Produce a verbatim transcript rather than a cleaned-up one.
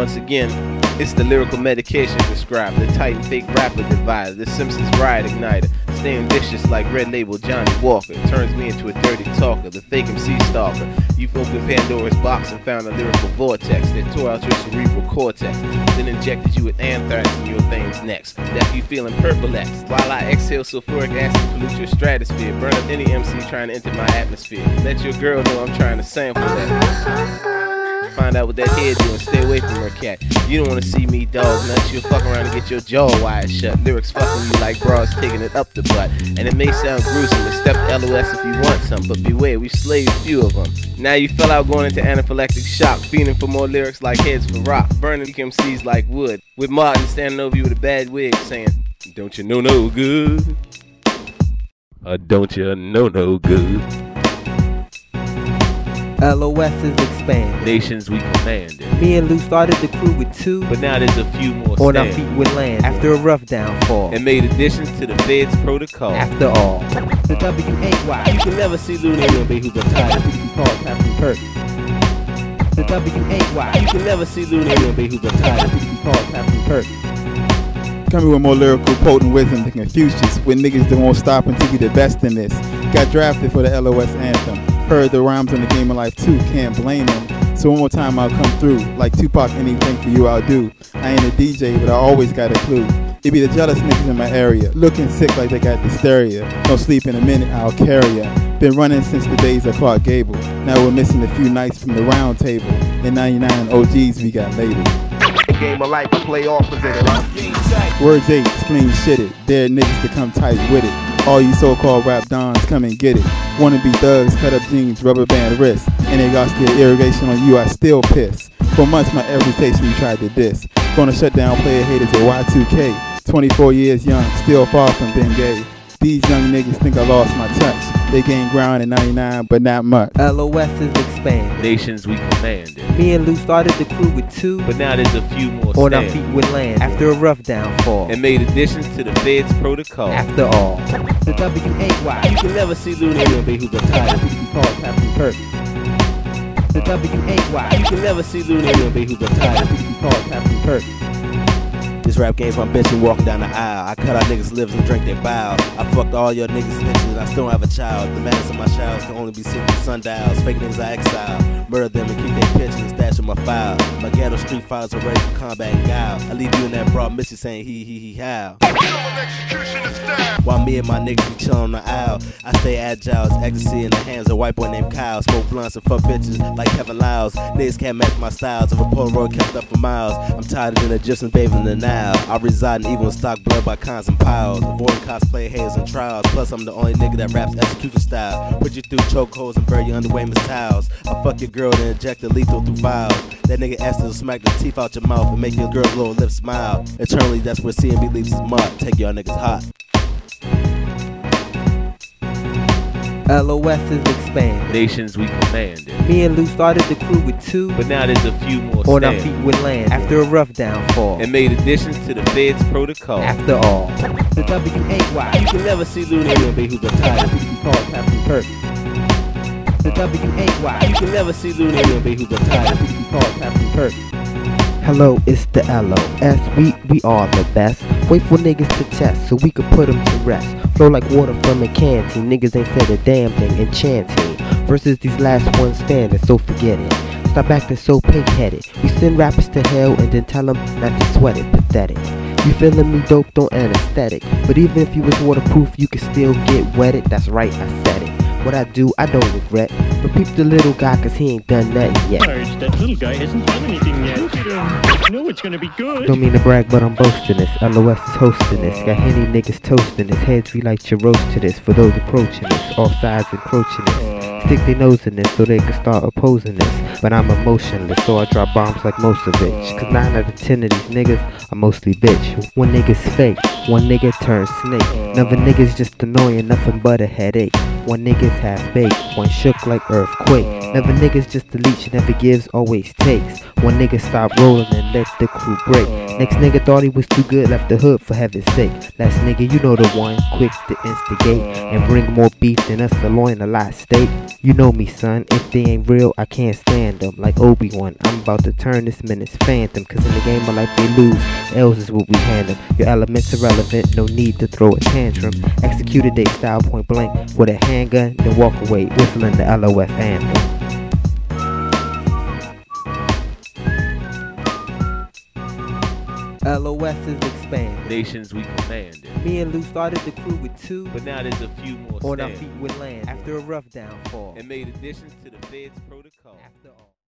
once again, it's the lyrical medication prescribed, the Titan fake rapper divider, the Simpsons riot igniter, staying vicious like Red Label Johnny Walker, turns me into a dirty talker, the fake M C stalker. You've opened Pandora's box and found a lyrical vortex that tore out your cerebral cortex, then injected you with anthrax in your veins next, left you feeling perplexed, while I exhale sulfuric acid to pollute your stratosphere, burn up any M C trying to enter my atmosphere. Let your girl know I'm trying to sample that. Find out what that head doing, stay away from her cat. You don't wanna see me dog nuts, you'll fuck around and get your jaw wired shut. Lyrics fucking you like bras taking it up the butt. And it may sound gruesome to step to L O S if you want some, but beware, we slaved few of them. Now you fell out going into anaphylactic shock, feeling for more lyrics like heads for rock, burning M Cs like wood, with Martin standing over you with a bad wig saying, don't you know no good? Or don't you know no good? L O S is expanding. Nations we commanded. Me and Lou started the crew with two, but now there's a few more on our standing. feet with land after a rough downfall, and made additions to the Fed's protocol. After all, the W A Y. You can never see Lou Nigga be who's retired. He called Captain Kirk. The W A Y. You can never see Lou Nigga be who's retired. He called Captain Kirk. Coming with more lyrical, potent wisdom than Confucius, with niggas that won't stop until we the best in this. Got drafted for the L O S anthem. Heard the rhymes on the Game of Life too, can't blame them. So one more time I'll come through, like Tupac, anything for you I'll do. I ain't a D J, but I always got a clue. It be the jealous niggas in my area, looking sick like they got hysteria. Don't sleep in a minute, I'll carry ya. Been running since the days of Clark Gable. Now we're missing a few nights from the round table. In ninety-nine O Gs we got labeled. Game of Life, I play opposite it. Words eight, clean shitted. Dare niggas to come tight with it. All you so-called rap dons, come and get it. Wanna be thugs, cut up jeans, rubber band wrists. And they got still irrigation on you, I still piss. For months my every station you tried to diss. Gonna shut down player haters at Y two K. twenty-four years young, still far from being gay. These young niggas think I lost my touch. They gained ground in ninety-nine, but not much. L O S is expanding. Nations we commanded. Me and Lou started the crew with two, but now there's a few more on our standing. feet with land after a rough downfall, and made additions to the Fed's protocol. After all, the W A Y. You can never see Lou Nigga be who's retired. He called Captain Kirk. The W A Y. You can never see Lou Nigga be who's retired. He called Captain Kirk. This rap game from bitchin' walking down the aisle. I cut out niggas' lips and drink their bile. I fucked all your niggas' bitches and I still don't have a child. The madness of my showers can only be seen through sundials. Fake niggas I exile. Murder them and keep their pictures and stash in my file. My ghetto street files are ready for combat and guile. I leave you in that broad Missy saying he he he how. While me and my niggas be chillin' on the aisle, I stay agile as ecstasy in the hands of a white boy named Kyle. Smoke blunts and fuck bitches like Kevin Lyles. Niggas can't match my styles of a Polaroid kept up for miles. I'm tired of the Egyptians bathing in the Nile. I reside in evil and stock blood by cons and piles. Avoiding cosplay haters and trials. Plus I'm the only nigga that raps execution style. Put you through chokeholds and bury you under Wayman's towels. I fuck your girl then inject the lethal through vials. That nigga Esther will smack the teeth out your mouth and make your girl's little lips smile. Eternally that's where C and B leaves his mark. Take y'all niggas hot. L O S is expanding. Nations we commanded. Me and Lou started the crew with two, but now there's a few more on our standing. feet with land after a rough downfall, and made additions to the Fed's protocol. After all, the W A Y. You can never see Lou Nigga be who's retired. He called Captain Kirk. The W A Y. You can never see Lou Nigga be who's retired. He called Captain Kirk. Hello, it's the L O S. We we are the best. Wait for niggas to test so we could put them to rest. Flow like water from a canteen. Niggas ain't said a damn thing enchanting. Versus these last ones standing, so forget it. Stop acting so pig-headed. We send rappers to hell and then tell them not to sweat it. Pathetic. You feeling me dope, don't anesthetic. But even if you was waterproof, you could still get wetted. That's right, I said it. What I do, I don't regret. But peep the little guy, cause he ain't done nothing yet. Sarge, that little guy hasn't done anything yet. I know it's gonna be good. Don't mean to brag, but I'm boasting this. L O S is hosting this. Got Henny niggas toasting this. Heads we like to roast to this. For those approaching this, all sides encroaching this. Stick their nose in this so they can start opposing this. But I'm emotionless, so I drop bombs like Mosevich. Cause nine out of ten of these niggas are mostly bitch. One nigga's fake, one nigga turns snake. Another nigga's just annoying, nothing but a headache. One nigga's half baked, one shook like earthquake. Never niggas just a leech, never gives, always takes. One nigga stop rolling and let the crew break. Next nigga thought he was too good, left the hood for heaven's sake. Last nigga, you know the one, quick to instigate and bring more beef than us, the loin, a lot steak. You know me, son, if they ain't real, I can't stand random, like Obi-Wan. I'm about to turn this minute's phantom, cause in the game of life they lose, L's is what we hand them. Your elements irrelevant, no need to throw a tantrum. Executed they style point blank with a handgun, then walk away, whistling the L O S anthem. L O S is expanding. Nations we commanded. Me and Lou started the crew with two, But now there's a few more on our standing. feet with land after a rough downfall. And made additions to the Fed's protocol. After all.